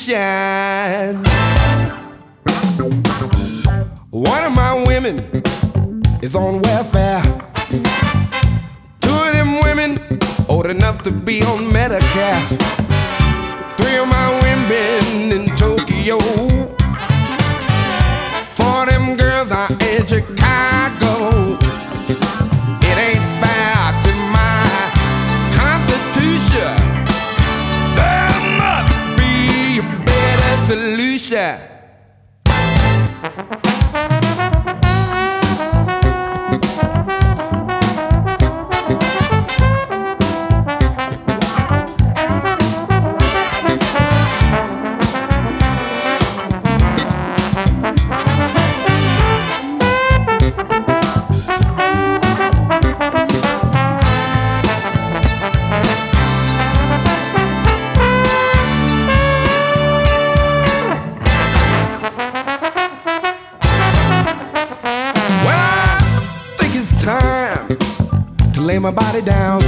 solution. One of my women is on welfare. Two of them women old enough to be on Medicare. Three of my women in Tokyo. Four of them girls are in Chicago. It ain't fair to my constitution. There must be a better solution. Time to lay my body down.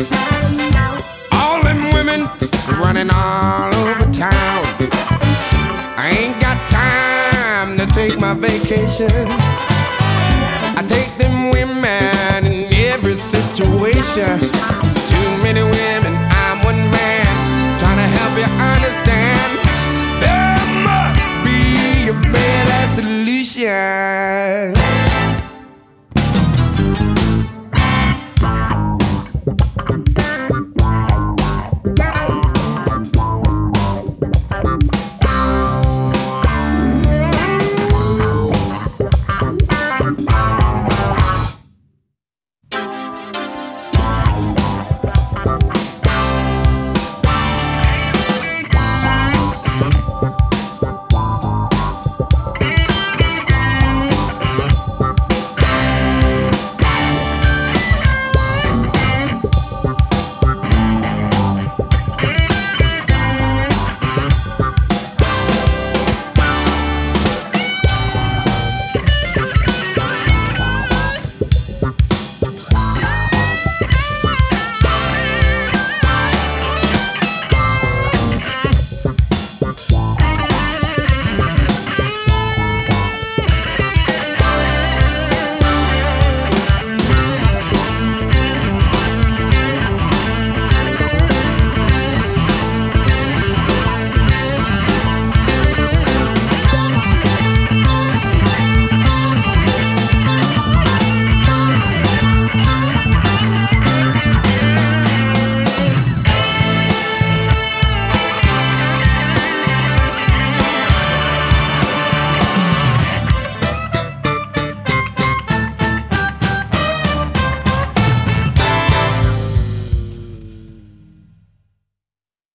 All them women running all over town. I ain't got time to take my vacation. I take them women in every situation.